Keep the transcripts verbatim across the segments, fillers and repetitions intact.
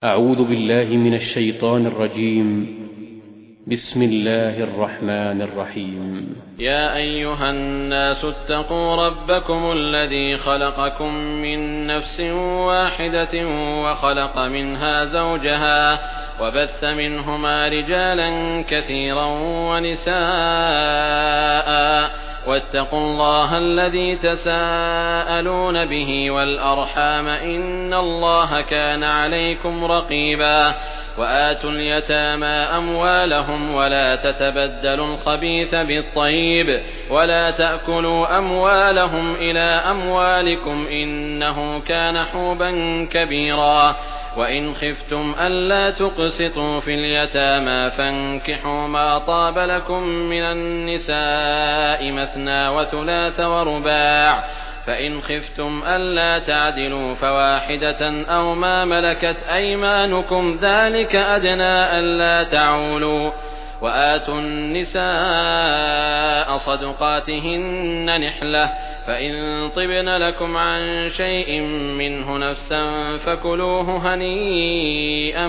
أعوذ بالله من الشيطان الرجيم. بسم الله الرحمن الرحيم. يا أيها الناس اتقوا ربكم الذي خلقكم من نفس واحدة وخلق منها زوجها وبث منهما رجالا كثيرا ونساء واتقوا الله الذي تساءلون به والأرحام إن الله كان عليكم رقيبا وآتوا اليتامى أموالهم ولا تتبدلوا الخبيث بالطيب ولا تأكلوا أموالهم إلى أموالكم إنه كان حوبا كبيرا وإن خفتم ألا تقسطوا في اليتامى فانكحوا ما طاب لكم من النساء مثنى وثلاث ورباع فإن خفتم ألا تعدلوا فواحدة أو ما ملكت أيمانكم ذلك أدنى ألا تعولوا وآتوا النساء صدقاتهن نحلة فإن طبن لكم عن شيء منه نفسا فكلوه هنيئا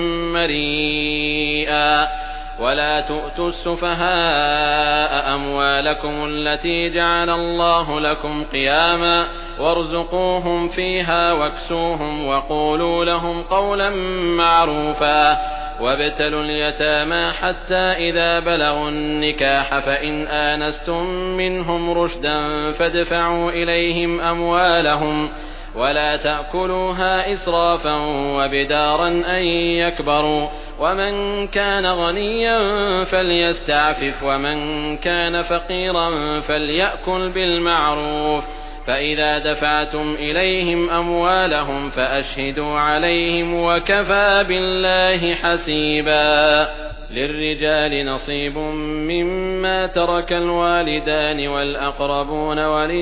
مريئا ولا تؤتوا السفهاء أموالكم التي جعل الله لكم قياما وارزقوهم فيها واكسوهم وقولوا لهم قولا معروفا وابتلوا اليتامى حتى إذا بلغوا النكاح فإن آنستم منهم رشدا فادفعوا إليهم أموالهم ولا تأكلوها إسرافا وبدارا أن يكبروا ومن كان غنيا فليستعفف ومن كان فقيرا فليأكل بالمعروف فإذا دفعتم إليهم أموالهم فأشهدوا عليهم وكفى بالله حسيبا. للرجال نصيب مما ترك الوالدان والأقربون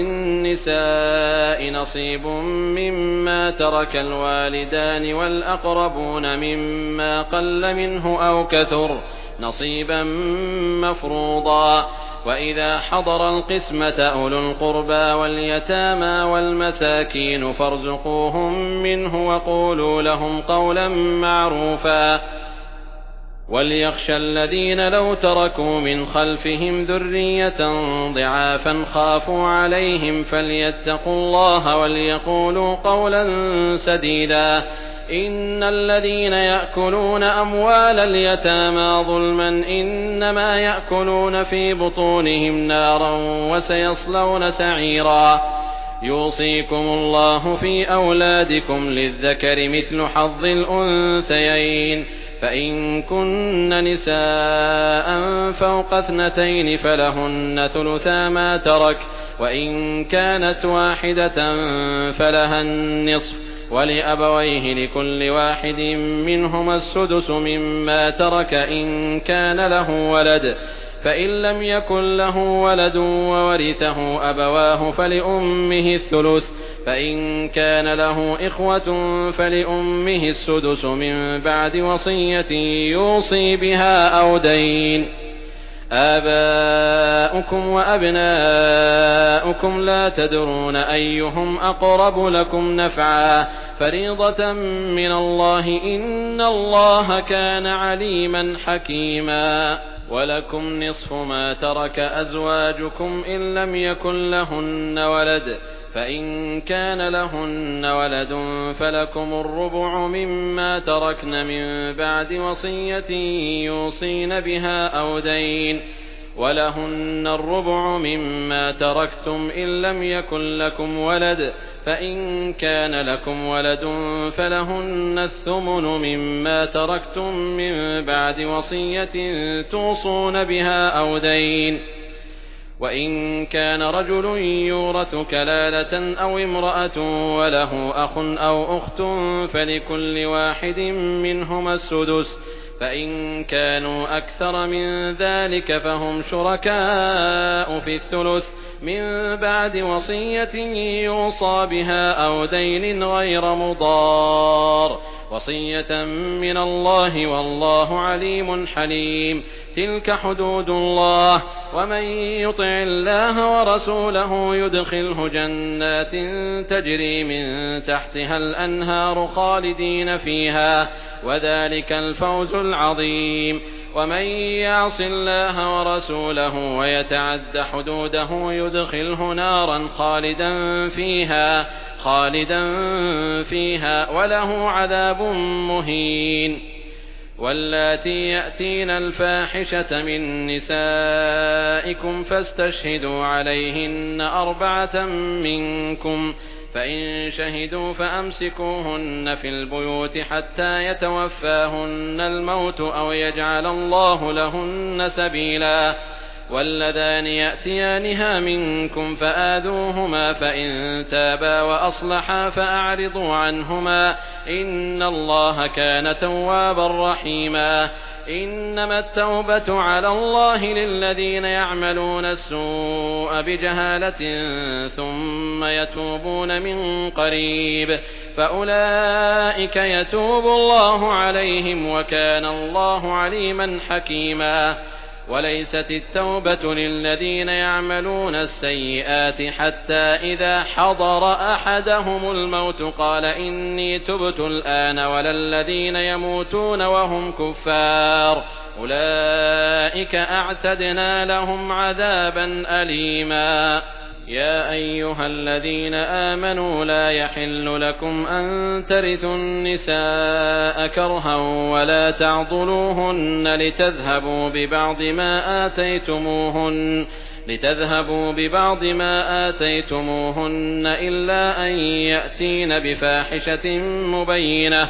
وللنساء نصيب مما ترك الوالدان والأقربون مما قل منه أو كثر نصيبا مفروضا وإذا حضر القسمة أولو القربى واليتامى والمساكين فارزقوهم منه وقولوا لهم قولا معروفا وليخشى الذين لو تركوا من خلفهم ذرية ضعافا خافوا عليهم فليتقوا الله وليقولوا قولا سديدا إن الذين يأكلون أموال اليتامى ظلما إنما يأكلون في بطونهم نارا وسيصلون سعيرا. يوصيكم الله في أولادكم للذكر مثل حظ الأنثيين فإن كن نساء فوق اثنتين فلهن ثلثا ما ترك وإن كانت واحدة فلها النصف ولأبويه لكل واحد منهما السدس مما ترك إن كان له ولد فإن لم يكن له ولد وورثه أبواه فلأمه الثلث فإن كان له إخوة فلأمه السدس من بعد وصية يوصي بها أو دين. آباؤكم وأبناؤكم لا تدرون أيهم أقرب لكم نفعا فريضة من الله إن الله كان عليما حكيما. ولكم نصف ما ترك أزواجكم إن لم يكن لهن ولد فإن كان لهن ولد فلكم الربع مما تركن من بعد وصية يوصين بها أو دين ولهن الربع مما تركتم إن لم يكن لكم ولد فإن كان لكم ولد فلهن الثمن مما تركتم من بعد وصية توصون بها أو دين وإن كان رجل يورث كلالة أو امرأة وله أخ أو أخت فلكل واحد منهما السدس فإن كانوا أكثر من ذلك فهم شركاء في الثلث من بعد وصية يوصى بها أو دين غير مضار وصية من الله والله عليم حليم. تلك حدود الله ومن يطع الله ورسوله يدخله جنات تجري من تحتها الأنهار خالدين فيها وذلك الفوز العظيم. ومن يعص الله ورسوله ويتعد حدوده يدخله نارا خالدا فيها خالدا فيها وله عذاب مهين. واللاتي يأتين الفاحشة من نسائكم فاستشهدوا عليهن أربعة منكم، فإن شهدوا فأمسكوهن في البيوت حتى يتوفاهن الموت أو يجعل الله لهن سبيلا. واللذان يأتيانها منكم فآذوهما، فإن تابا وأصلحا فأعرضوا عنهما، إن الله كان توابا رحيما. إنما التوبة على الله للذين يعملون السوء بجهالة ثم يتوبون من قريب فأولئك يتوب الله عليهم وكان الله عليما حكيما. وليست التوبة للذين يعملون السيئات حتى إذا حضر أحدهم الموت قال إني تبت الآن، ولا الذين يموتون وهم كفار أولئك أعتدنا لهم عذابا أليما. يا أيها الذين آمنوا لا يحل لكم أن ترثوا النساء كرها ولا تعضلوهن لتذهبوا ببعض ما آتيتموهن لتذهبوا ببعض ما آتيتموهن إلا أن يأتين بفاحشة مبينة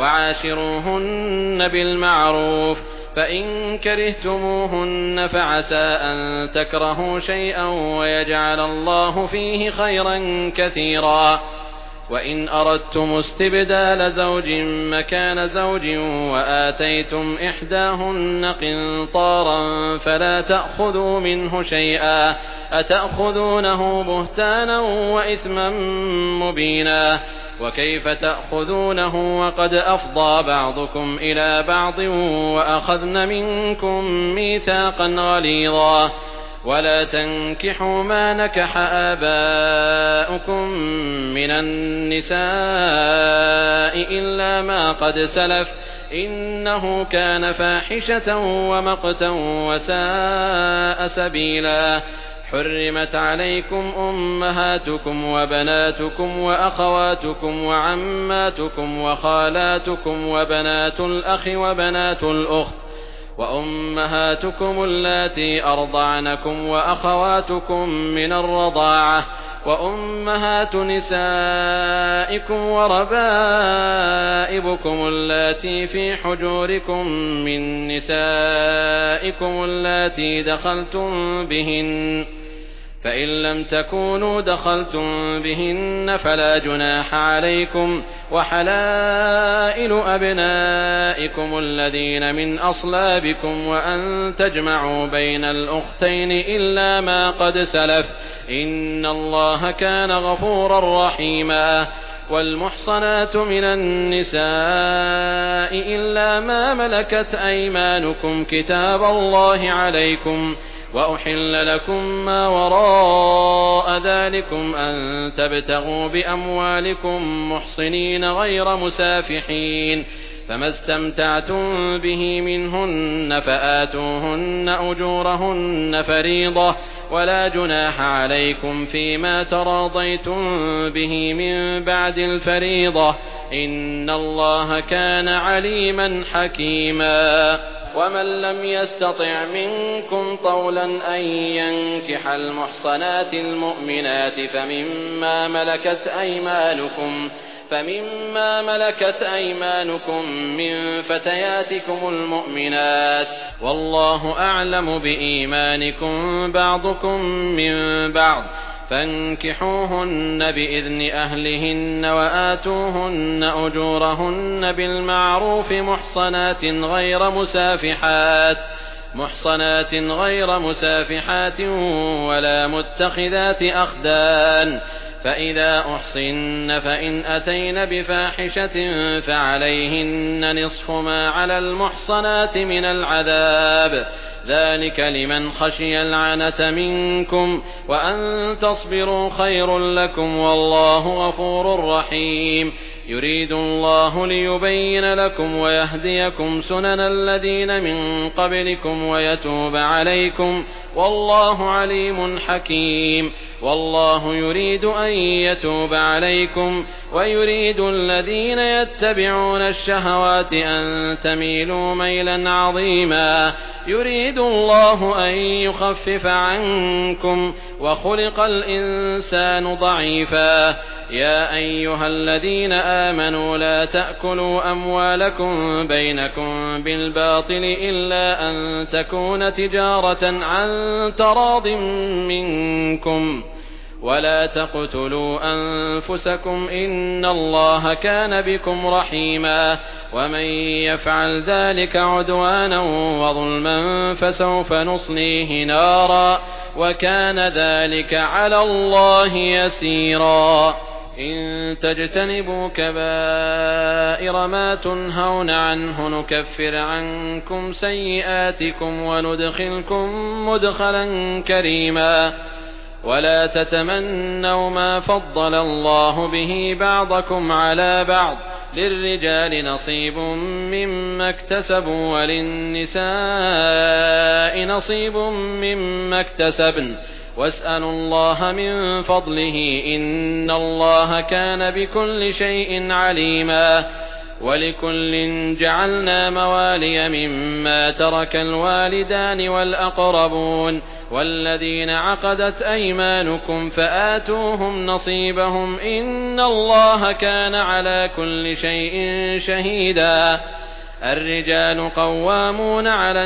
وعاشروهن بالمعروف، فإن كرهتموهن فعسى أن تكرهوا شيئا ويجعل الله فيه خيرا كثيرا. وإن أردتم استبدال زوج مكان زوج وآتيتم إحداهن قنطارا فلا تأخذوا منه شيئا، أتأخذونه بهتانا وإثما مبينا. وكيف تأخذونه وقد أفضى بعضكم إلى بعض وأخذن منكم ميثاقا غليظا. ولا تنكحوا ما نكح آباؤكم من النساء إلا ما قد سلف إنه كان فاحشة ومقتا وساء سبيلا. حرمت عليكم أمهاتكم وبناتكم وأخواتكم وعماتكم وخالاتكم وبنات الأخ وبنات الأخت وأمهاتكم اللاتي أرضعنكم وأخواتكم من الرضاعة وأمهات نسائكم وربائبكم اللاتي في حجوركم من نسائكم اللاتي دخلتم بهن، فإن لم تكونوا دخلتم بهن فلا جناح عليكم. وحلائل أبنائكم الذين من أصلابكم وأن تجمعوا بين الأختين إلا ما قد سلف إن الله كان غفورا رحيما. والمحصنات من النساء إلا ما ملكت أيمانكم كتاب الله عليكم، وأحل لكم ما وراء ذلكم أن تبتغوا بأموالكم محصنين غير مسافحين، فما استمتعتم به منهن فآتوهن أجورهن فريضة، ولا جناح عليكم فيما تراضيتم به من بعد الفريضة إن الله كان عليما حكيما. ومن لم يستطع منكم طولا أن ينكح المحصنات المؤمنات فمما ملكت أيمانكم فمما ملكت أيمانكم من فتياتكم المؤمنات، والله أعلم بإيمانكم بعضكم من بعض، فانكحوهن بإذن أهلهن وآتوهن أجورهن بالمعروف محصنات غير مسافحات محصنات غير مسافحات ولا متخذات أخدان، فإذا أحصن فإن أتين بفاحشة فعليهن نصف ما على المحصنات من العذاب، ذلك لمن خشي العنة منكم، وأن تصبروا خير لكم والله غفور رحيم. يريد الله ليبين لكم ويهديكم سنن الذين من قبلكم ويتوب عليكم والله عليم حكيم والله يريد أن يتوب عليكم ويريد الذين يتبعون الشهوات أن تميلوا ميلا عظيما يريد الله أن يخفف عنكم وخلق الإنسان ضعيفا يا أيها الذين آمنوا لا تأكلوا أموالكم بينكم بالباطل إلا أن تكون تجارة عن تراض منكم ولا تقتلوا أنفسكم إن الله كان بكم رحيما ومن يفعل ذلك عدوانا وظلما فسوف نصليه نارا وكان ذلك على الله يسيرا إن تجتنبوا كبائر ما تنهون عنه نكفر عنكم سيئاتكم وندخلكم مدخلا كريما ولا تتمنوا ما فضل الله به بعضكم على بعض للرجال نصيب مما اكتسبوا وللنساء نصيب مما اكتسبن واسألوا الله من فضله إن الله كان بكل شيء عليما ولكل جعلنا موالي مما ترك الوالدان والأقربون والذين عقدت أيمانكم فآتوهم نصيبهم إن الله كان على كل شيء شهيدا الرجال قوامون على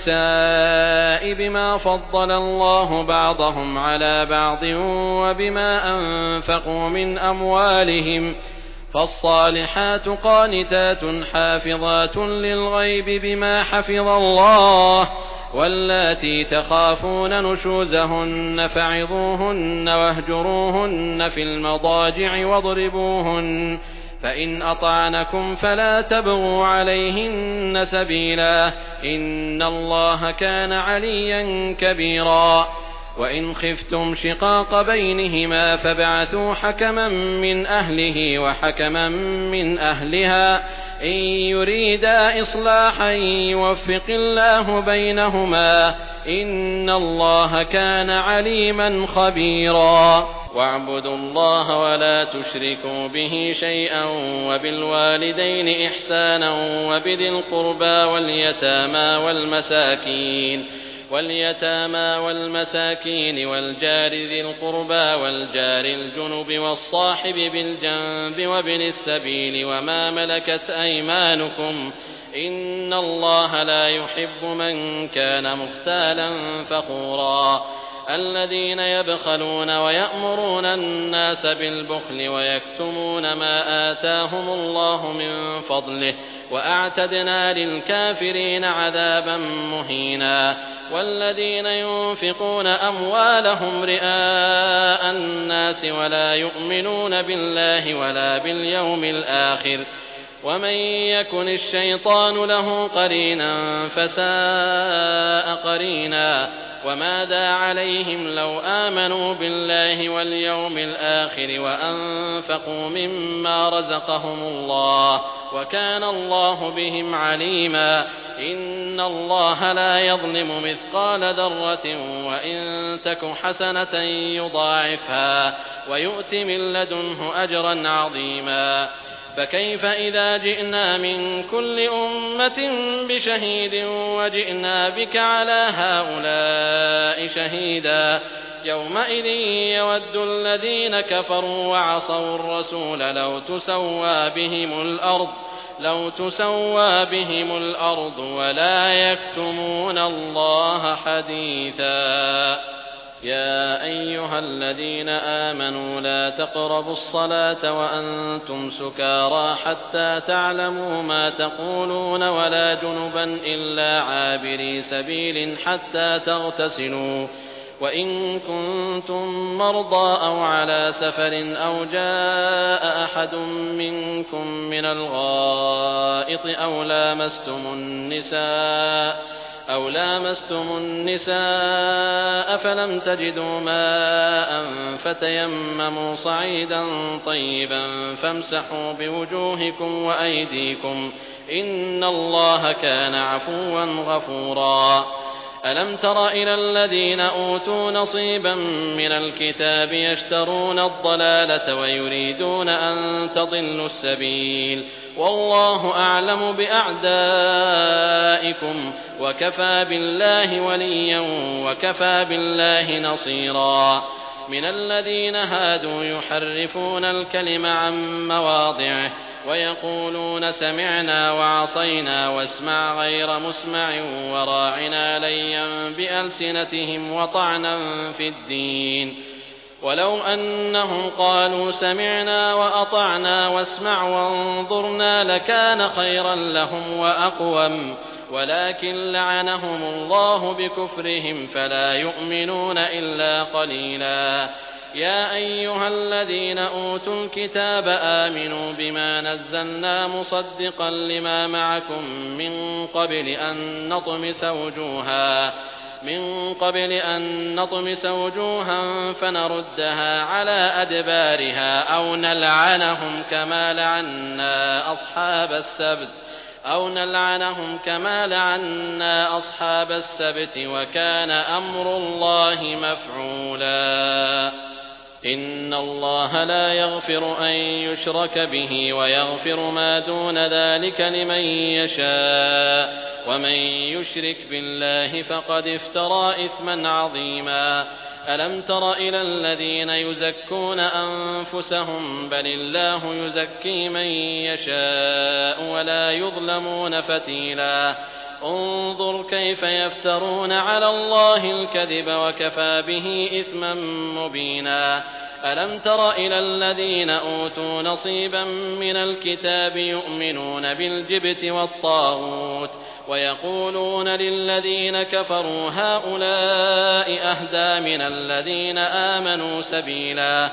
النساء بما فضل الله بعضهم على بعض وبما أنفقوا من أموالهم فالصالحات قانتات حافظات للغيب بما حفظ الله واللاتي تخافون نشوزهن فعظوهن واهجروهن في المضاجع واضربوهن فإن أطعنكم فلا تبغوا عليهن سبيلا إن الله كان عليا كبيرا وإن خفتم شقاق بينهما فابعثوا حكما من أهله وحكما من أهلها إن يريدا إصلاحا يوفق الله بينهما إن الله كان عليما خبيرا واعبدوا الله ولا تشركوا به شيئا وبالوالدين إحسانا وبذي القربى واليتامى والمساكين واليتامى والمساكين والجار ذي القربى والجار الجنب والصاحب بالجنب وابن السبيل وما ملكت أيمانكم إن الله لا يحب من كان مختالا فخورا الذين يبخلون ويأمرون الناس بالبخل ويكتمون ما آتاهم الله من فضله وأعتدنا للكافرين عذابا مهينا والذين ينفقون أموالهم رئاء الناس ولا يؤمنون بالله ولا باليوم الآخر ومن يكن الشيطان له قرينا فساء قرينا وماذا عليهم لو آمنوا بالله واليوم الآخر وأنفقوا مما رزقهم الله وكان الله بهم عليما إن الله لا يظلم مثقال ذرة وإن تك حسنة يضاعفها ويؤت من لدنه أجرا عظيما فكيف إذا جئنا من كل أمة بشهيد وجئنا بك على هؤلاء شهيدا يومئذ يود الذين كفروا وعصوا الرسول لو تسوى بهم الأرض لو تسوى بهم الأرض ولا يكتمون الله حديثا يا أيها الذين آمنوا لا تقربوا الصلاة وأنتم سكارى حتى تعلموا ما تقولون ولا جنبا إلا عابري سبيل حتى تغتسلوا وإن كنتم مرضى أو على سفر أو جاء أحد منكم من الغائط أو لامستم النساء أو لامستم النساء فلم تجدوا ماء فتيمموا صعيدا طيبا فامسحوا بوجوهكم وأيديكم إن الله كان عفوا غفورا. ألم تر إلى الذين أوتوا نصيبا من الكتاب يشترون الضلالة ويريدون أن تضلوا السبيل والله أعلم بأعدائكم وكفى بالله وليا وكفى بالله نصيرا. من الذين هادوا يحرفون الكلم عن مواضعه ويقولون سمعنا وعصينا واسمع غير مسمع وراعنا ليا بألسنتهم وطعنا في الدين ولو أنهم قالوا سمعنا وأطعنا واسمع وانظرنا لكان خيرا لهم وأقوم ولكن لعنهم الله بكفرهم فلا يؤمنون إلا قليلا. يا أيها الذين أوتوا الكتاب آمنوا بما نزلنا مصدقا لما معكم من قبل أن نطمس وجوها من قبل أن نطمس وجوها فنردها على أدبارها أو نلعنهم كما لعنا أصحاب السبت أو نلعنهم كما لعنا أصحاب السبت وكان أمر الله مفعولا. إن الله لا يغفر أن يشرك به ويغفر ما دون ذلك لمن يشاء ومن يشرك بالله فقد افترى إثما عظيما. ألم تر إلى الذين يزكون أنفسهم بل الله يزكي من يشاء ولا يظلمون فتيلا. انظر كيف يفترون على الله الكذب وكفى به إثما مبينا. ألم تر إلى الذين أوتوا نصيبا من الكتاب يؤمنون بالجبت والطاغوت ويقولون للذين كفروا هؤلاء أهدى من الذين آمنوا سبيلا.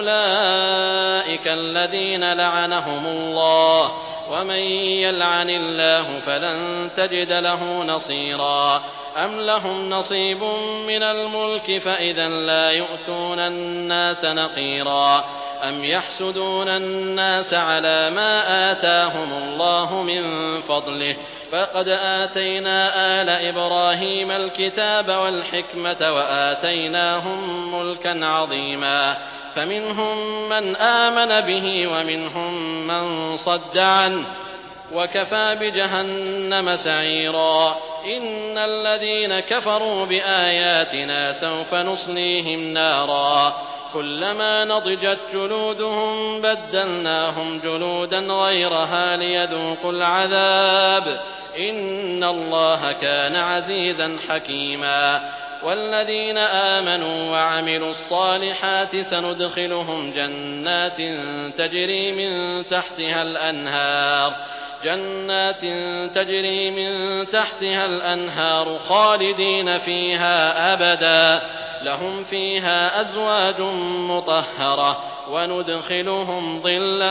أولئك الذين لعنهم الله ومن يلعن الله فلن تجد له نصيرا. أم لهم نصيب من الملك فإذا لا يؤتون الناس نقيرا. أم يحسدون الناس على ما آتاهم الله من فضله فقد آتينا آل إبراهيم الكتاب والحكمة وآتيناهم ملكا عظيما. فمنهم من آمن به ومنهم من صد عنه وكفى بجهنم سعيرا. إن الذين كفروا بآياتنا سوف نصليهم نارا كلما نضجت جلودهم بدلناهم جلودا غيرها ليذوقوا العذاب إن الله كان عزيزا حكيما. والذين آمنوا وعملوا الصالحات سندخلهم جنات تجري من تحتها الأنهار جنات تجري من تحتها الأنهار خالدين فيها أبدا لهم فيها أزواج مطهرة وندخلهم ظلا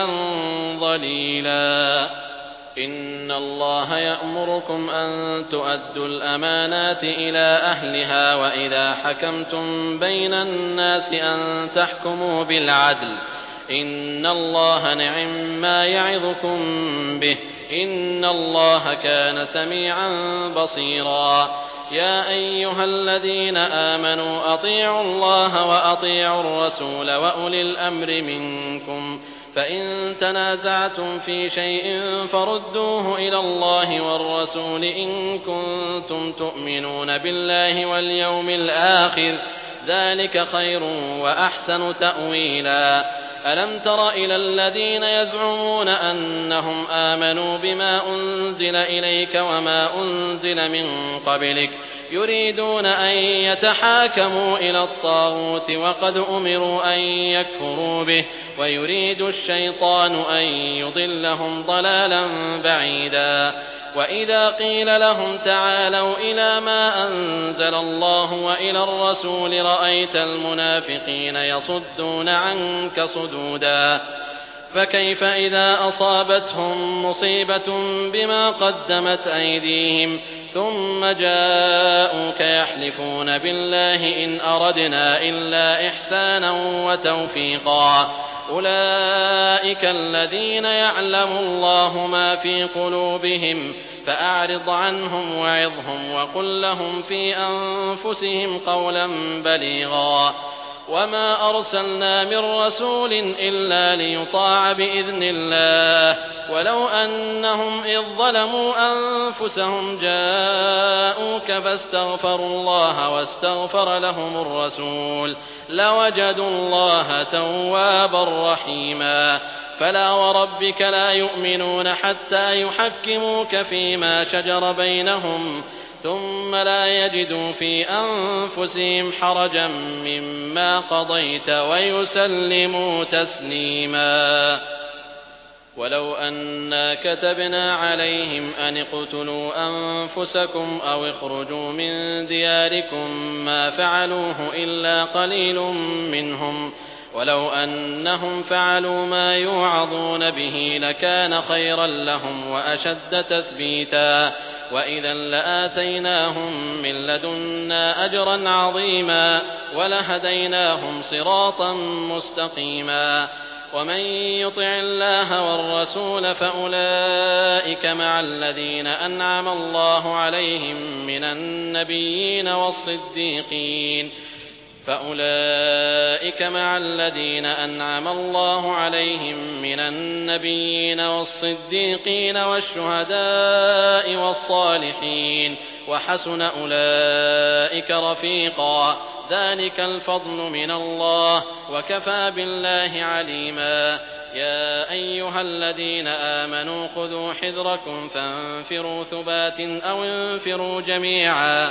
ظليلا. إن الله يأمركم أن تؤدوا الأمانات إلى أهلها وإذا حكمتم بين الناس أن تحكموا بالعدل إن الله نعم ما يعظكم به إن الله كان سميعا بصيرا. يا أيها الذين آمنوا أطيعوا الله وأطيعوا الرسول وأولي الأمر منكم فإن تنازعتم في شيء فردوه إلى الله والرسول إن كنتم تؤمنون بالله واليوم الآخر ذلك خير وأحسن تأويلا. ألم تر إلى الذين يزعمون أنهم آمنوا بما أنزل إليك وما أنزل من قبلك يريدون أن يتحاكموا إلى الطاغوت وقد أمروا أن يكفروا به ويريد الشيطان أن يضلهم ضلالا بعيدا. وإذا قيل لهم تعالوا إلى ما أنزل الله وإلى الرسول رأيت المنافقين يصدون عنك صدودا. فكيف إذا أصابتهم مصيبة بما قدمت أيديهم ثم جاءوك يحلفون بالله إن أردنا إلا إحسانا وتوفيقا أولئك الذين يعلم الله ما في قلوبهم فأعرض عنهم وعظهم وقل لهم في أنفسهم قولا بليغا وما أرسلنا من رسول إلا ليطاع بإذن الله ولو أنهم إذ ظلموا أنفسهم جاءوك فاستغفروا الله واستغفر لهم الرسول لوجدوا الله توابا رحيما فلا وربك لا يؤمنون حتى يحكموك فيما شجر بينهم ثم لا يجدوا في أنفسهم حرجا مما قضيت ويسلموا تسليما ولو أنا كتبنا عليهم أن اقتلوا أنفسكم أو اخرجوا من دياركم ما فعلوه إلا قليل منهم ولو أنهم فعلوا ما يوعظون به لكان خيرا لهم وأشد تثبيتا وإذا لآتيناهم من لدنا أجرا عظيما ولهديناهم صراطا مستقيما ومن يطع الله والرسول فأولئك مع الذين أنعم الله عليهم من النبيين والصديقين فأولئك مع الذين أنعم الله عليهم من النبيين والصديقين والشهداء والصالحين وحسن أولئك رفيقا ذلك الفضل من الله وكفى بالله عليما يا أيها الذين آمنوا خذوا حذركم فانفروا ثبات أو انفروا جميعا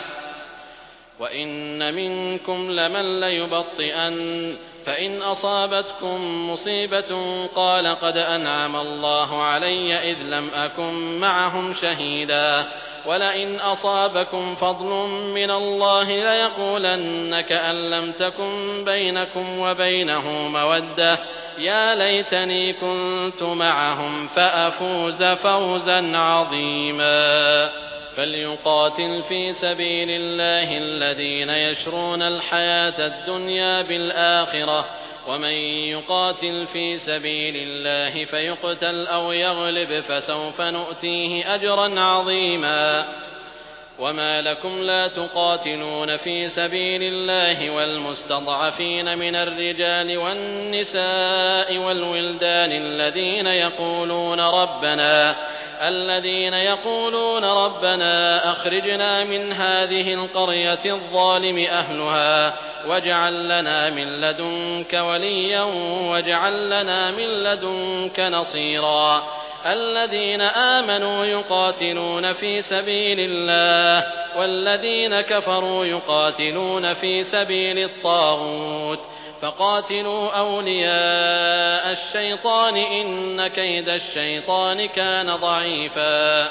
وإن منكم لمن ليبطئن فإن أصابتكم مصيبة قال قد أنعم الله علي إذ لم أكن معهم شهيدا ولئن أصابكم فضل من الله ليقولن كأن لم تكن بينكم وبينه مودة يا ليتني كنت معهم فأفوز فوزا عظيما فليقاتل في سبيل الله الذين يشرون الحياة الدنيا بالآخرة ومن يقاتل في سبيل الله فيقتل أو يغلب فسوف نؤتيه أجرا عظيما وما لكم لا تقاتلون في سبيل الله والمستضعفين من الرجال والنساء والولدان الذين يقولون ربنا الذين يقولون ربنا أخرجنا من هذه القرية الظالم أهلها واجعل لنا من لدنك وليا واجعل لنا من لدنك نصيرا الذين آمنوا يقاتلون في سبيل الله والذين كفروا يقاتلون في سبيل الطاغوت فقاتلوا أولياء الشيطان إن كيد الشيطان كان ضعيفا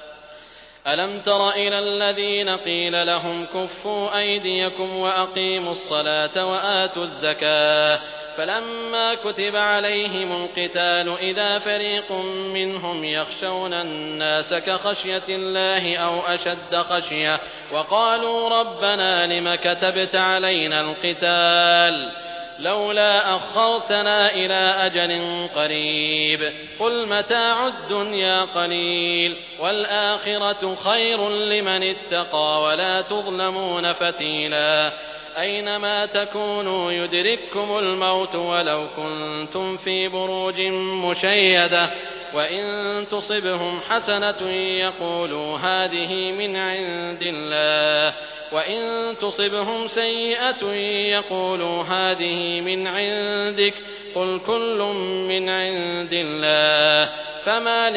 ألم تر إلى الذين قيل لهم كفوا أيديكم وأقيموا الصلاة وآتوا الزكاة فلما كتب عليهم القتال إذا فريق منهم يخشون الناس كخشية الله أو أشد خشية وقالوا ربنا لم كتبت علينا القتال لولا أخرتنا إلى أجل قريب قل متاع الدنيا قليل والآخرة خير لمن اتقى ولا تظلمون فتيلا أينما تكونوا يدرككم الموت ولو كنتم في بروج مشيدة وإن تصبهم حسنة يقولوا هذه من عند الله وإن تصبهم سيئة يقولوا هذه من عندك قل كل من عند الله فما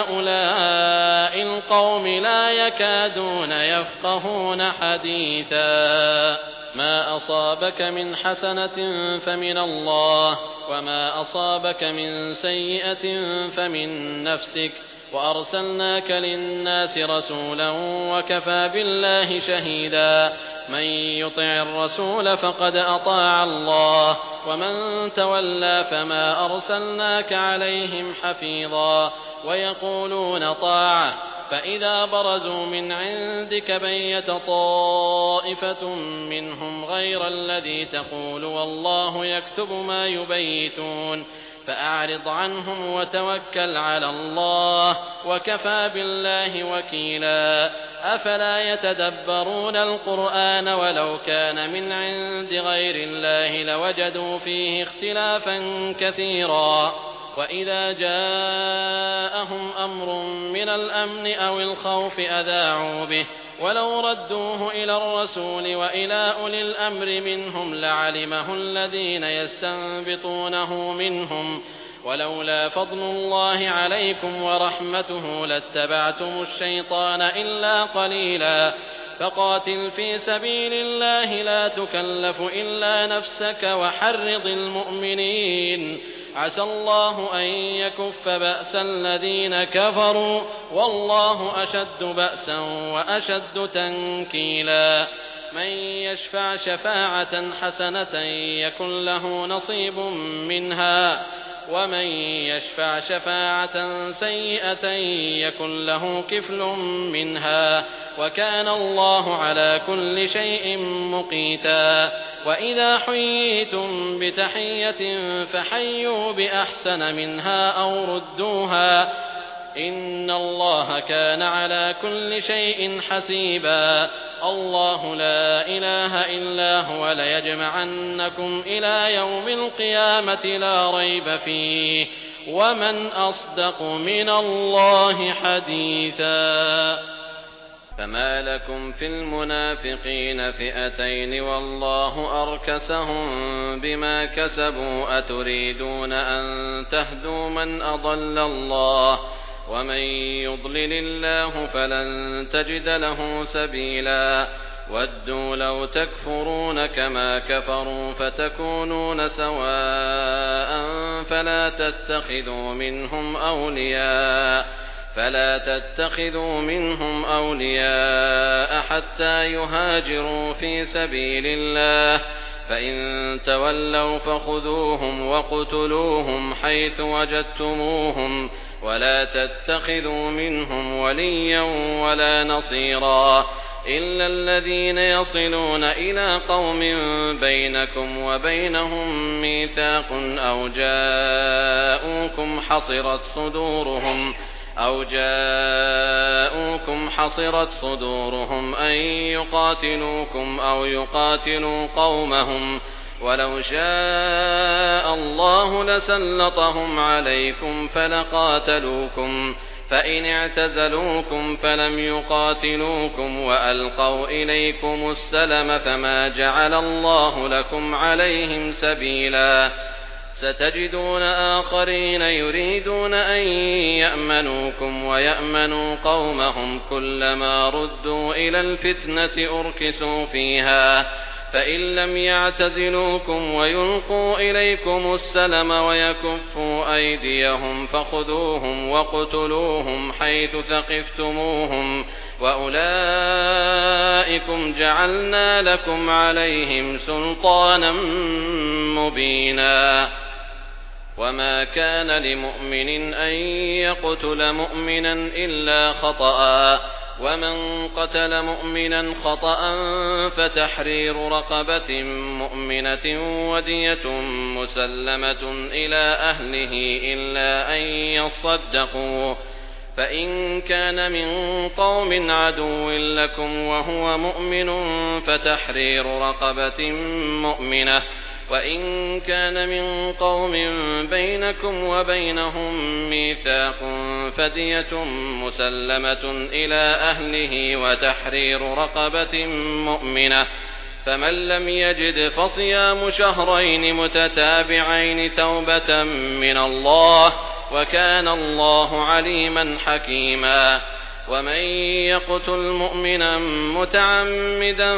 لهؤلاء القوم لا يكادون يفقهون حديثا ما أصابك من حسنة فمن الله وما أصابك من سيئة فمن نفسك وأرسلناك للناس رسولا وكفى بالله شهيدا من يطع الرسول فقد أطاع الله ومن تولى فما أرسلناك عليهم حفيظا ويقولون طاعة فإذا برزوا من عندك بيت طائفة منهم غير الذي تقول والله يكتب ما يبيتون فأعرض عنهم وتوكل على الله وكفى بالله وكيلا أفلا يتدبرون القرآن ولو كان من عند غير الله لوجدوا فيه اختلافا كثيرا وإذا جاءهم أمر من الأمن أو الخوف أذاعوا به ولو ردوه إلى الرسول وإلى أولي الأمر منهم لعلمه الذين يستنبطونه منهم ولولا فضل الله عليكم ورحمته لاتبعتم الشيطان إلا قليلا فقاتل في سبيل الله لا تكلف إلا نفسك وحرض المؤمنين عسى الله أن يكف بأس الذين كفروا والله أشد بأسا وأشد تنكيلا من يشفع شفاعة حسنة يكن له نصيب منها ومن يشفع شفاعة سيئة يكن له كفل منها وكان الله على كل شيء مقيتا وإذا حييتم بتحية فحيوا بأحسن منها أو ردوها إن الله كان على كل شيء حسيبا الله لا إله إلا هو ليجمعنكم إلى يوم القيامة لا ريب فيه ومن أصدق من الله حديثا فما لكم في المنافقين فئتين والله أركسهم بما كسبوا أتريدون أن تهدوا من أضل الله ومن يضلل الله فلن تجد له سبيلا ودوا لو تكفرون كما كفروا فتكونون سواء فلا تتخذوا منهم أولياء فلا تتخذوا منهم أولياء حتى يهاجروا في سبيل الله فإن تولوا فخذوهم وقتلوهم حيث وجدتموهم ولا تتخذوا منهم وليا ولا نصيرا إلا الذين يصلون إلى قوم بينكم وبينهم ميثاق أو جاءوكم حصرت صدورهم أو جاءوكم حصرت صدورهم أن يقاتلوكم أو يقاتلوا قومهم ولو شاء الله لسلطهم عليكم فلقاتلوكم فإن اعتزلوكم فلم يقاتلوكم وألقوا إليكم السلم فما جعل الله لكم عليهم سبيلا ستجدون آخرين يريدون أن يأمنوكم ويأمنوا قومهم كلما ردوا إلى الفتنة أركسوا فيها فإن لم يعتزلوكم ويلقوا إليكم السلم ويكفوا أيديهم فخذوهم وقتلوهم حيث ثقفتموهم وأولئكم جعلنا لكم عليهم سلطانا مبينا وما كان لمؤمن أن يقتل مؤمنا إلا خطأ ومن قتل مؤمنا خطأ فتحرير رقبة مؤمنة ودية مسلمة إلى أهله إلا أن يصدقوا فإن كان من قوم عدو لكم وهو مؤمن فتحرير رقبة مؤمنة وإن كان من قوم بينكم وبينهم ميثاق فدية مسلمة إلى أهله وتحرير رقبة مؤمنة فمن لم يجد فصيام شهرين متتابعين توبة من الله وكان الله عليما حكيما ومن يقتل مؤمنا متعمدا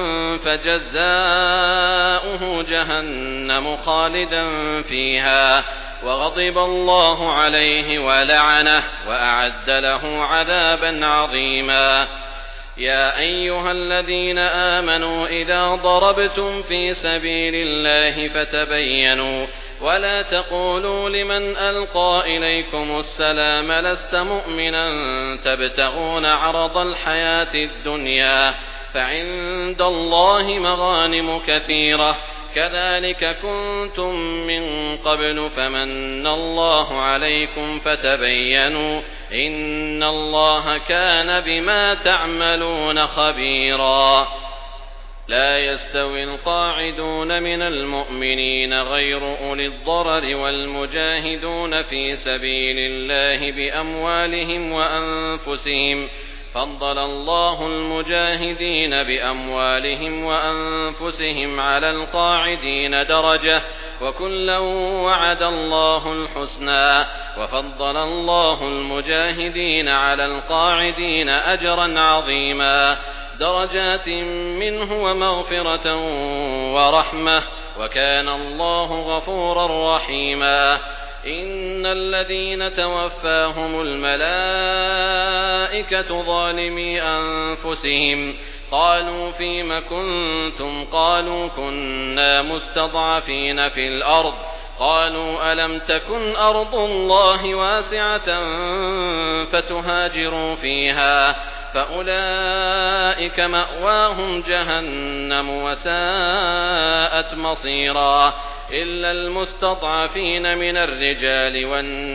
فجزاؤه جهنم خالدا فيها وغضب الله عليه ولعنه وأعد له عذابا عظيما يا أيها الذين آمنوا إذا ضربتم في سبيل الله فتبينوا ولا تقولوا لمن ألقى إليكم السلام لست مؤمنا تبتغون عرض الحياة الدنيا فعند الله مغانم كثيرة كذلك كنتم من قبل فمن الله عليكم فتبينوا إن الله كان بما تعملون خبيرا. لا يستوي القاعدون من المؤمنين غير أولي الضرر والمجاهدون في سبيل الله بأموالهم وأنفسهم فضل الله المجاهدين بأموالهم وأنفسهم على القاعدين درجة وكلا وعد الله الحسنى وفضل الله المجاهدين على القاعدين أجرا عظيما درجات منه ومغفرة ورحمة وكان الله غفورا رحيما. إن الذين توفاهم الملائكة ظالمي أنفسهم قالوا فيم كنتم قالوا كنا مستضعفين في الأرض قالوا ألم تكن أرض الله واسعة فتهاجروا فيها فأولئك مأواهم جهنم وساءت مصيرا إلا المستضعفين من الرجال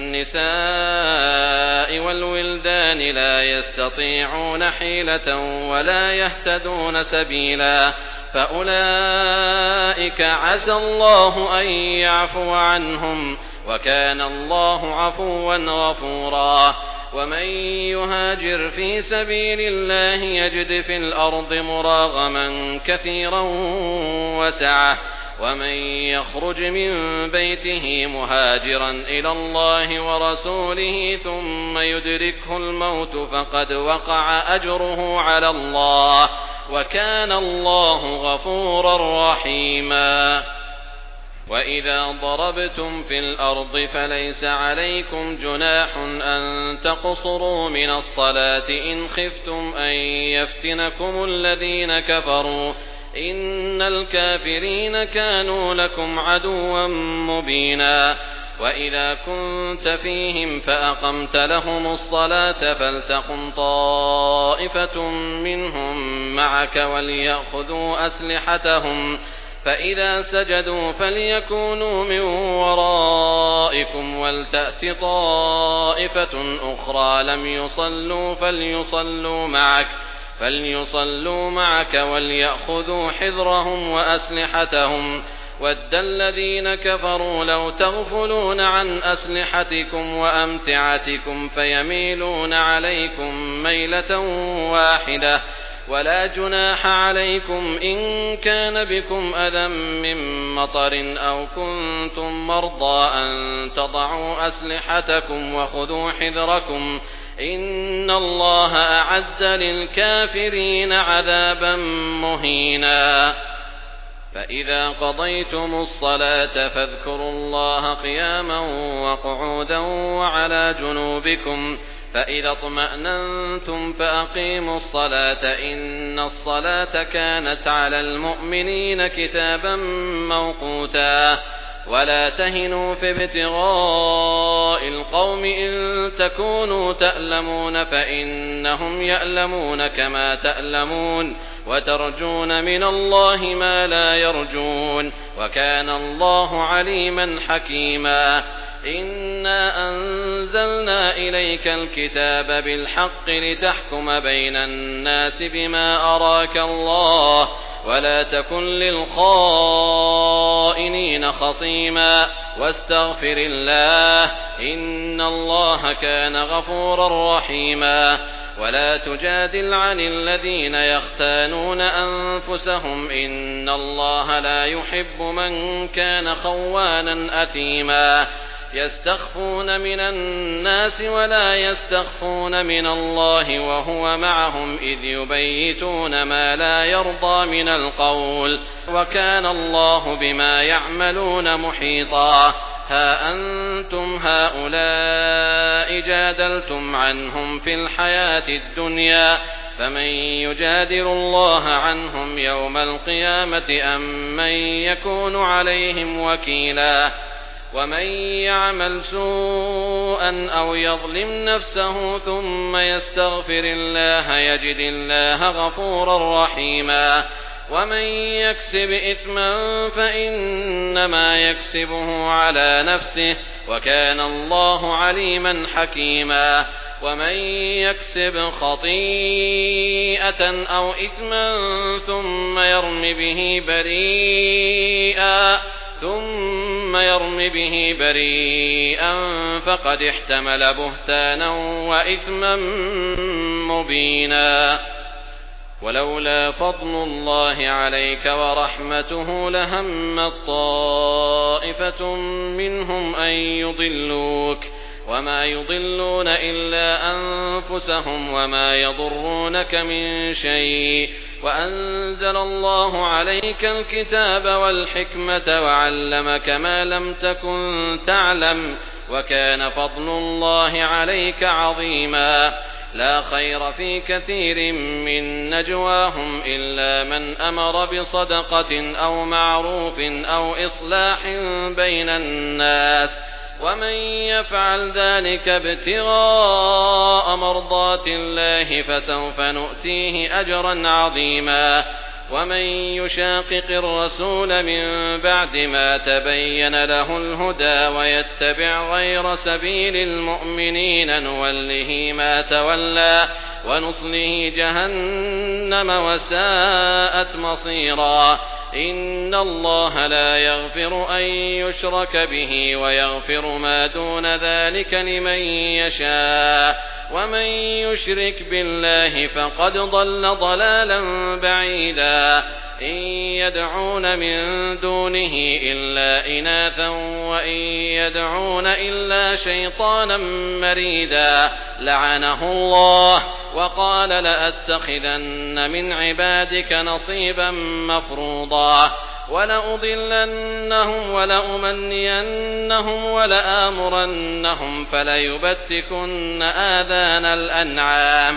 والنساء والولدان لا يستطيعون حيلة ولا يهتدون سبيلا فأولئك عسى الله أن يعفو عنهم وكان الله عفوا غفورا. ومن يهاجر في سبيل الله يجد في الأرض مراغما كثيرا وسعة ومن يخرج من بيته مهاجرا إلى الله ورسوله ثم يدركه الموت فقد وقع أجره على الله وكان الله غفورا رحيما. وإذا ضربتم في الأرض فليس عليكم جناح أن تقصروا من الصلاة إن خفتم أن يفتنكم الذين كفروا إن الكافرين كانوا لكم عدوا مبينا. وإذا كنت فيهم فأقمت لهم الصلاة فلتقم طائفة منهم معك وليأخذوا أسلحتهم فإذا سجدوا فليكونوا من ورائكم ولتأت طائفة أخرى لم يصلوا فليصلوا معك فليصلوا معك وليأخذوا حذرهم وأسلحتهم ود الذين كفروا لو تغفلون عن أسلحتكم وأمتعتكم فيميلون عليكم ميلة واحدة ولا جناح عليكم إن كان بكم أذى من مطر أو كنتم مرضى أن تضعوا أسلحتكم وخذوا حذركم إن الله أعد للكافرين عذابا مهينا. فإذا قضيتم الصلاة فاذكروا الله قياما وقعودا وعلى جنوبكم فإذا اطمأننتم فأقيموا الصلاة إن الصلاة كانت على المؤمنين كتابا موقوتا. ولا تهنوا في ابتغاء القوم إن تكونوا تألمون فإنهم يألمون كما تألمون وترجون من الله ما لا يرجون وكان الله عليما حكيما. إنا أنزلنا إليك الكتاب بالحق لتحكم بين الناس بما أراك الله ولا تكن للخائنين خصيما واستغفر الله إن الله كان غفورا رحيما. ولا تجادل عن الذين يختانون أنفسهم إن الله لا يحب من كان خوانا أثيما. يستخفون من الناس ولا يستخفون من الله وهو معهم إذ يبيتون ما لا يرضى من القول وكان الله بما يعملون محيطا. ها أنتم هؤلاء جادلتم عنهم في الحياة الدنيا فمن يجادل الله عنهم يوم القيامة أم من يكون عليهم وكيلا. ومن يعمل سوءا أو يظلم نفسه ثم يستغفر الله يجد الله غفورا رحيما ومن يكسب إثما فإنما يكسبه على نفسه وكان الله عليما حكيما ومن يكسب خطيئة أو إثما ثم يرم به بريئا ثم يرم به بريئا فقد احتمل بهتانا وإثما مبينا ولولا فضل الله عليك ورحمته لهمت طائفة منهم أن يضلوك وما يضلون إلا أنفسهم وما يضرونك من شيء وأنزل الله عليك الكتاب والحكمة وعلمك ما لم تكن تعلم وكان فضل الله عليك عظيما لا خير في كثير من نجواهم إلا من أمر بصدقة أو معروف أو إصلاح بين الناس ومن يفعل ذلك ابتغاء مرضات الله فسوف نؤتيه أجرا عظيما ومن يشاقق الرسول من بعد ما تبين له الهدى ويتبع غير سبيل المؤمنين نوله ما تولى ونصله جهنم وساءت مصيرا إن الله لا يغفر أن يشرك به ويغفر ما دون ذلك لمن يشاء ومن يشرك بالله فقد ضل ضلالا بعيدا إن يدعون من دونه إلا إناثا وإن يدعون إلا شيطانا مريدا لعنه الله وقال لأتخذن من عبادك نصيبا مفروضا ولأضلنهم ولأمنينهم ولآمرنهم فليبتكن آذان الأنعام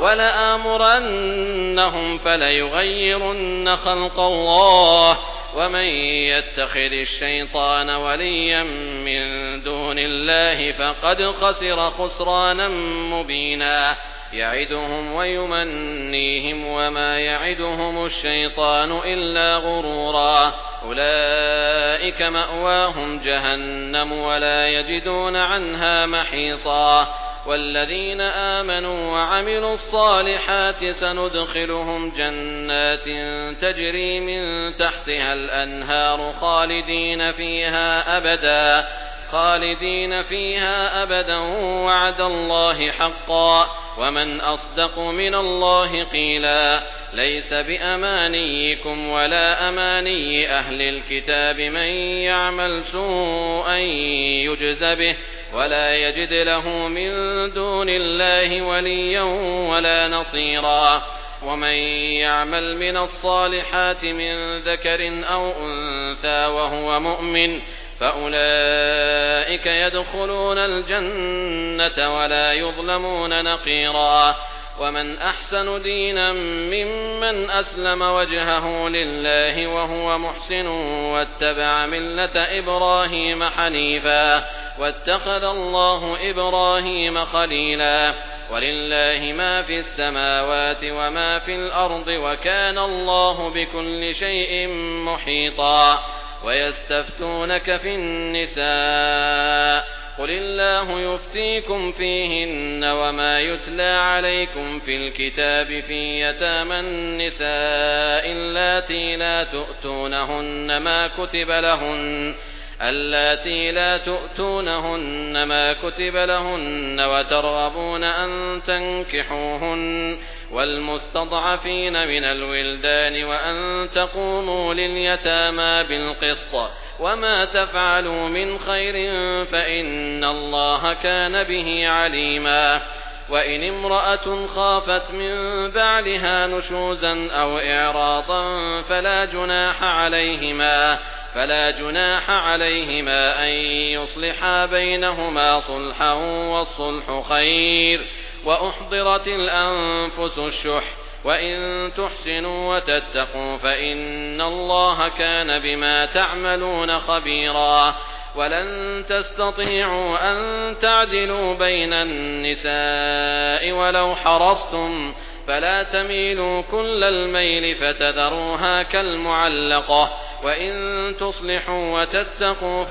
ولآمرنهم فليغيرن خلق الله ومن يتخذ الشيطان وليا من دون الله فقد خسر خسرانا مبينا يعدهم ويمنيهم وما يعدهم الشيطان إلا غرورا أولئك مأواهم جهنم ولا يجدون عنها محيصا والذين آمنوا وعملوا الصالحات سندخلهم جنات تجري من تحتها الأنهار خالدين فيها أبدا خالدين فيها أبدا وعد الله حقا ومن أصدق من الله قيلا ليس بأمانيكم ولا أماني أهل الكتاب من يعمل سوءا يجز به ولا يجد له من دون الله وليا ولا نصيرا ومن يعمل من الصالحات من ذكر أو أنثى وهو مؤمن فأولئك يدخلون الجنة ولا يظلمون نقيرا ومن أحسن دينا ممن أسلم وجهه لله وهو محسن واتبع ملة إبراهيم حنيفا واتخذ الله إبراهيم خليلا ولله ما في السماوات وما في الأرض وكان الله بكل شيء محيطا ويستفتونك في النساء قل الله يفتيكم فيهن وما يتلى عليكم في الكتاب في يتامى النساء اللاتي لا تؤتونهن ما كتب لهن اللاتي لا تؤتونهن ما كتب لهن وترغبون أن تنكحوهن والمستضعفين من الولدان وأن تقوموا لليتامى بالقسط وما تفعلوا من خير فإن الله كان به عليما وإن امرأة خافت من بعلها نشوزا أو إعراضا فلا جناح عليهما فلا جناح عليهما أن يصلحا بينهما صلحا والصلح خير وأحضرت الأنفس الشح وإن تحسنوا وتتقوا فإن الله كان بما تعملون خبيرا ولن تستطيعوا أن تعدلوا بين النساء ولو حرصتم فلا تميلوا كل الميل فتذروها كالمعلقة وإن تصلحوا وتتقوا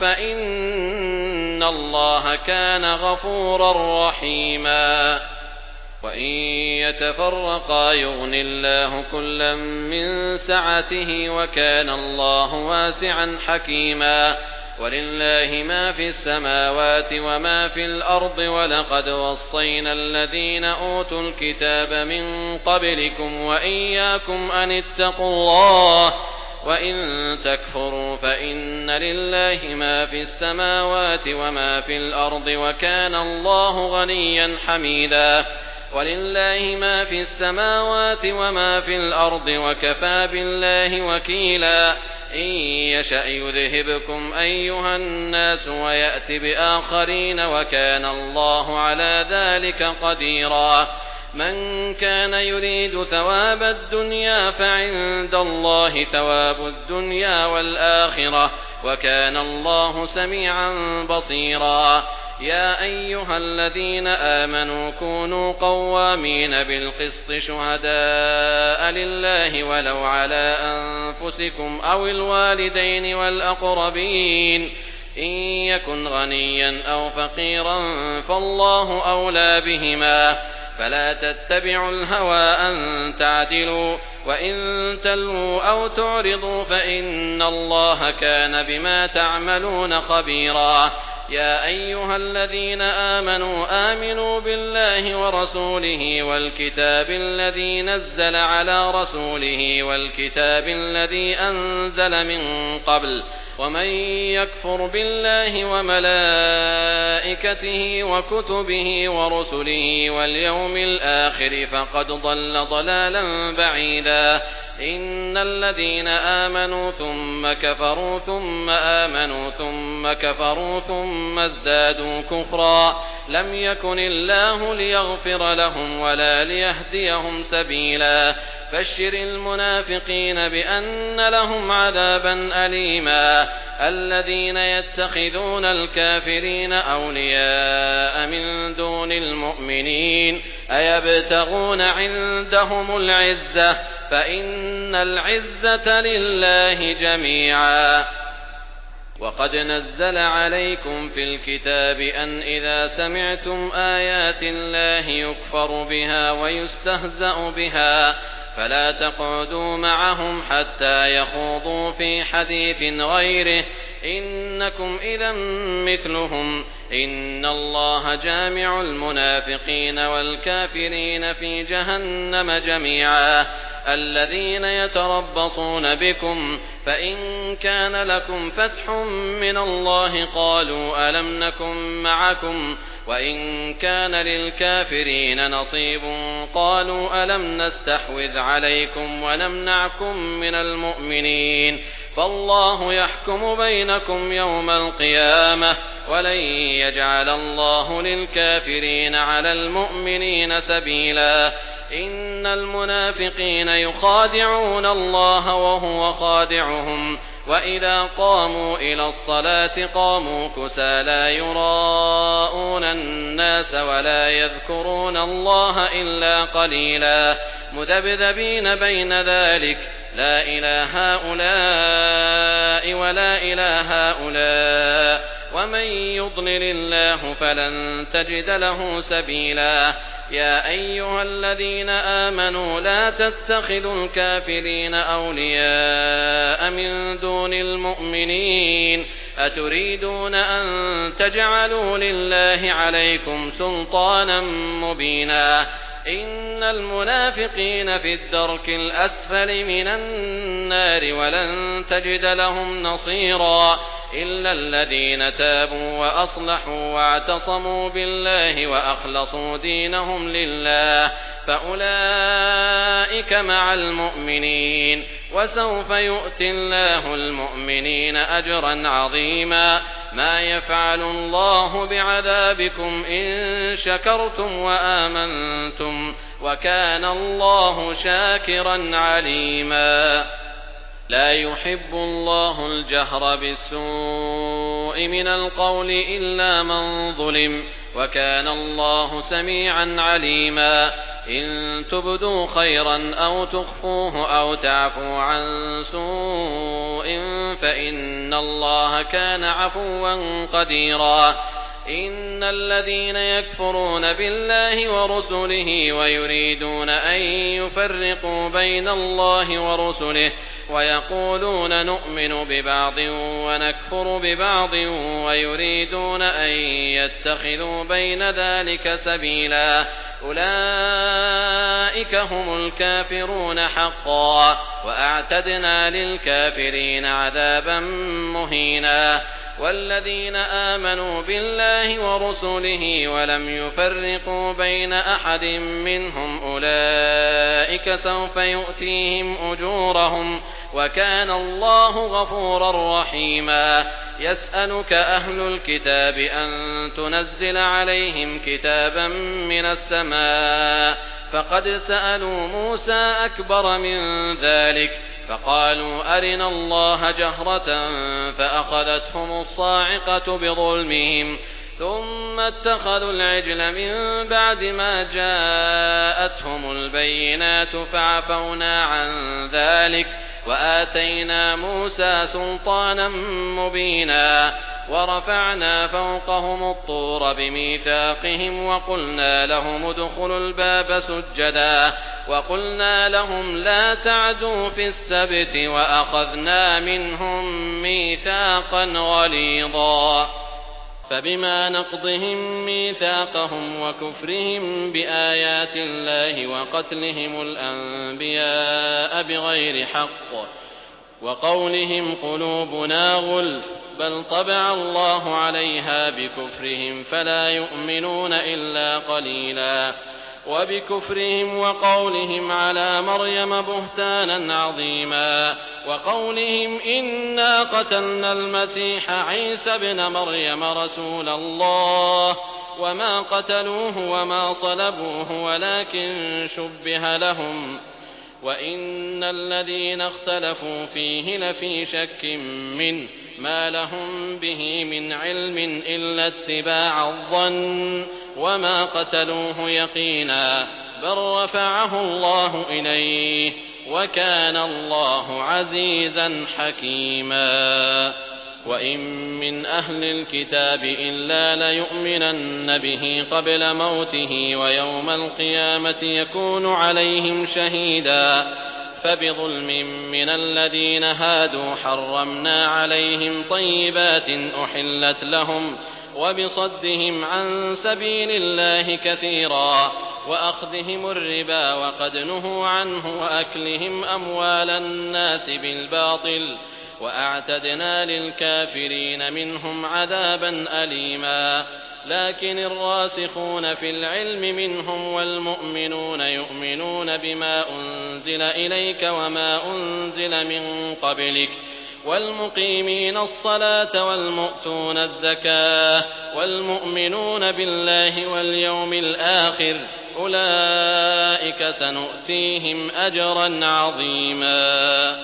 فإن الله كان غفورا رحيما وإن يتفرقا يغن الله كلا من سعته وكان الله واسعا حكيما ولله ما في السماوات وما في الأرض ولقد وصينا الذين أوتوا الكتاب من قبلكم وإياكم أن اتقوا الله وإن تكفروا فإن لله ما في السماوات وما في الأرض وكان الله غنيا حميدا ولله ما في السماوات وما في الأرض وكفى بالله وكيلا إن يشأ يذهبكم أيها الناس ويأت بآخرين وكان الله على ذلك قديرا من كان يريد ثواب الدنيا فعند الله ثواب الدنيا والآخرة وكان الله سميعا بصيرا يا أيها الذين آمنوا كونوا قوامين بالقسط شهداء لله ولو على أنفسكم أو الوالدين والأقربين إن يكن غنيا أو فقيرا فالله أولى بهما فلا تتبعوا الهوى أن تعدلوا وإن تلووا أو تعرضوا فإن الله كان بما تعملون خبيرا يا أيها الذين آمنوا آمنوا بالله ورسوله والكتاب الذي نزل على رسوله والكتاب الذي أنزل من قبل ومن يكفر بالله وملائكته وكتبه ورسله واليوم الآخر فقد ضل ضلالا بعيدا إن الذين آمنوا ثم كفروا ثم آمنوا ثم كفروا ثم ازدادوا كفرا لم يكن الله ليغفر لهم ولا ليهديهم سبيلا بشر المنافقين بأن لهم عذابا أليما الذين يتخذون الكافرين أولياء من دون المؤمنين أيبتغون عندهم العزة فإن العزة لله جميعا وقد نزل عليكم في الكتاب أن إذا سمعتم آيات الله يكفر بها ويستهزأ بها فلا تقعدوا معهم حتى يخوضوا في حديث غيره إنكم إذا مثلهم إن الله جامع المنافقين والكافرين في جهنم جميعا الذين يتربصون بكم فإن كان لكم فتح من الله قالوا ألم نكن معكم وإن كان للكافرين نصيب قالوا ألم نستحوذ عليكم ونمنعكم من المؤمنين فالله يحكم بينكم يوم القيامة ولن يجعل الله للكافرين على المؤمنين سبيلا إن المنافقين يخادعون الله وهو خادعهم وإذا قاموا إلى الصلاة قاموا كسى لا يراءون الناس ولا يذكرون الله إلا قليلا مذبذبين بين ذلك لا إله هؤلاء ولا إله هؤلاء ومن يضلل الله فلن تجد له سبيلا يا أيها الذين آمنوا لا تتخذوا الكافرين أولياء من دون المؤمنين أتريدون أن تجعلوا لله عليكم سلطانا مبينا إن المنافقين في الدرك الأسفل من النار ولن تجد لهم نصيرا إلا الذين تابوا وأصلحوا واعتصموا بالله وأخلصوا دينهم لله فأولئك مع المؤمنين وسوف يؤتي الله المؤمنين أجرا عظيما ما يفعل الله بعذابكم إن شكرتم وآمنتم وكان الله شاكرا عليما لا يحب الله الجهر بالسوء السوء من القول إلا من ظلم وكان الله سميعا عليما إن تبدوا خيرا أو تخفوه أو تعفوا عن سوء فإن الله كان عفوا قديرا إن الذين يكفرون بالله ورسله ويريدون أن يفرقوا بين الله ورسله ويقولون نؤمن ببعض ونكفر ببعض ويريدون أن يتخذوا بين ذلك سبيلا أولئك هم الكافرون حقا وأعتدنا للكافرين عذابا مهينا والذين آمنوا بالله ورسله ولم يفرقوا بين أحد منهم أولئك سوف يؤتيهم أجورهم وكان الله غفورا رحيما يسألك أهل الكتاب أن تنزل عليهم كتابا من السماء فقد سألوا موسى أكبر من ذلك فقالوا أرنا الله جهرة فأخذتهم الصاعقة بظلمهم ثم اتخذوا العجل من بعد ما جاءتهم البينات فعفونا عن ذلك وآتينا موسى سلطانا مبينا ورفعنا فوقهم الطور بميثاقهم وقلنا لهم ادخلوا الباب سجدا وقلنا لهم لا تعدوا في السبت وأخذنا منهم ميثاقا غليظا فبما نقضهم ميثاقهم وكفرهم بآيات الله وقتلهم الأنبياء بغير حق وقولهم قلوبنا غلف بل طبع الله عليها بكفرهم فلا يؤمنون إلا قليلا وبكفرهم وقولهم على مريم بهتانا عظيما وقولهم إنا قتلنا المسيح عيسى ابن مريم رسول الله وما قتلوه وما صلبوه ولكن شبه لهم وإن الذين اختلفوا فيه لفي شك منه ما لهم به من علم إلا اتباع الظن وما قتلوه يقينا بل رفعه الله إليه وكان الله عزيزا حكيما وإن من أهل الكتاب إلا ليؤمنن به قبل موته ويوم القيامة يكون عليهم شهيدا فبظلم من الذين هادوا حرمنا عليهم طيبات أحلت لهم وبصدهم عن سبيل الله كثيرا وأخذهم الربا وقد نهوا عنه وأكلهم أموال الناس بالباطل وأعتدنا للكافرين منهم عذابا أليما لكن الراسخون في العلم منهم والمؤمنون يؤمنون بما أنزل إليك وما أنزل من قبلك والمقيمين الصلاة والمؤتون الزكاة والمؤمنون بالله واليوم الآخر أولئك سنؤتيهم أجرا عظيما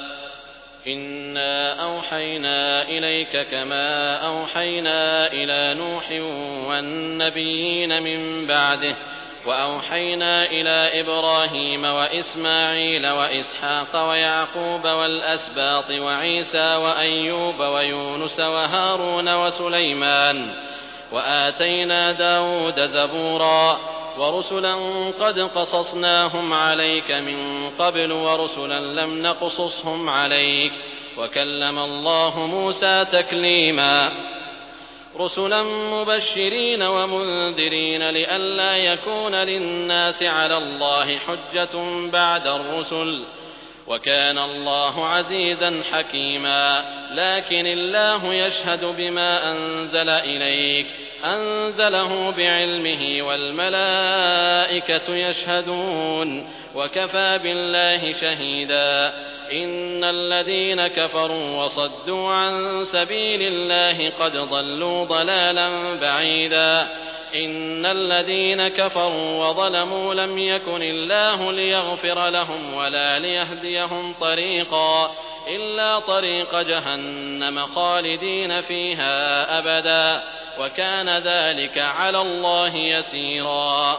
إنا أوحينا إليك كما أوحينا إلى نوح والنبيين من بعده وأوحينا إلى إبراهيم وإسماعيل وإسحاق ويعقوب والأسباط وعيسى وأيوب ويونس وهارون وسليمان وآتينا داود زبورا ورسلا قد قصصناهم عليك من قبل ورسلا لم نقصصهم عليك وكلم الله موسى تكليما رسلا مبشرين ومنذرين لئلا يكون للناس على الله حجة بعد الرسل وكان الله عزيزا حكيما لكن الله يشهد بما أنزل إليك أنزله بعلمه والملائكة يشهدون وكفى بالله شهيدا إن الذين كفروا وصدوا عن سبيل الله قد ضلوا ضلالا بعيدا إن الذين كفروا وظلموا لم يكن الله ليغفر لهم ولا ليهديهم طريقا إلا طريق جهنم خالدين فيها أبدا وكان ذلك على الله يسيرا.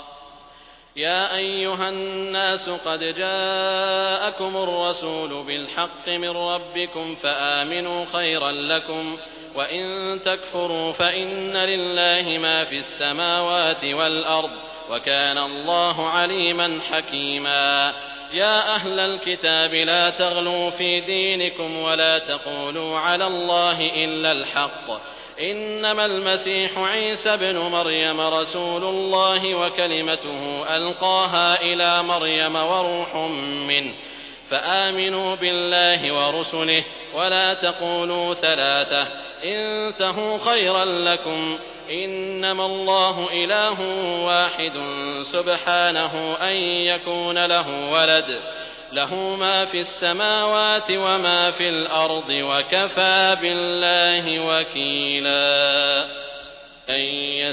يا أيها الناس قد جاءكم الرسول بالحق من ربكم فآمنوا خيرا لكم وإن تكفروا فإن لله ما في السماوات والأرض وكان الله عليما حكيما. يا أهل الكتاب لا تغلوا في دينكم ولا تقولوا على الله إلا الحق إنما المسيح عيسى ابن مريم رسول الله وكلمته ألقاها إلى مريم وروح منه فآمنوا بالله ورسله ولا تقولوا ثلاثة انتهوا خيرا لكم إنما الله إله واحد سبحانه أن يكون له ولد له ما في السماوات وما في الأرض وكفى بالله وكيلا. أن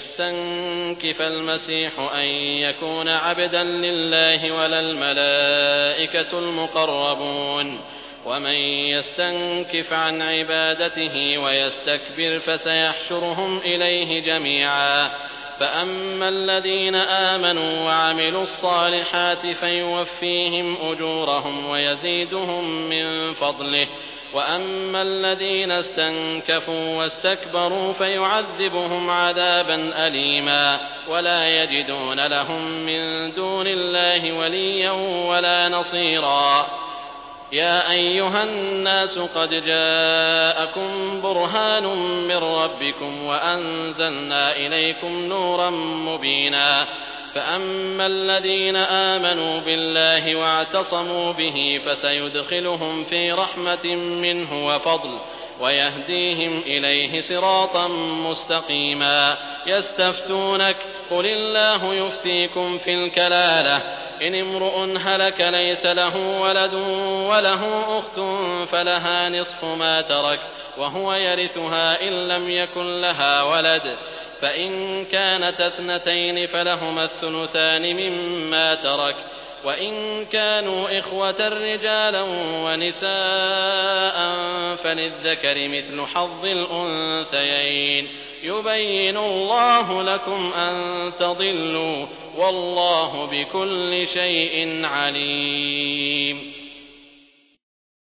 يستنكف المسيح أن يكون عبدا لله ولا الملائكة المقربون ومن يستنكف عن عبادته ويستكبر فسيحشرهم إليه جميعا. فأما الذين آمنوا وعملوا الصالحات فيوفيهم أجورهم ويزيدهم من فضله وأما الذين استنكفوا واستكبروا فيعذبهم عذابا أليما ولا يجدون لهم من دون الله وليا ولا نصيرا. يا أيها الناس قد جاءكم برهان من ربكم وأنزلنا إليكم نورا مبينا. فأما الذين آمنوا بالله واعتصموا به فسيدخلهم في رحمة منه وفضل ويهديهم إليه صراطا مستقيما. يستفتونك قل الله يفتيكم في الكلالة إن امرؤ هلك ليس له ولد وله أخت فلها نصف ما ترك وهو يرثها إن لم يكن لها ولد فإن كانت اثنتين فلهما الثلثان مما ترك وإن كانوا إخوة رجالا ونساء فللذكر مثل حظ الأنثيين يبين الله لكم أن تضلوا والله بكل شيء عليم.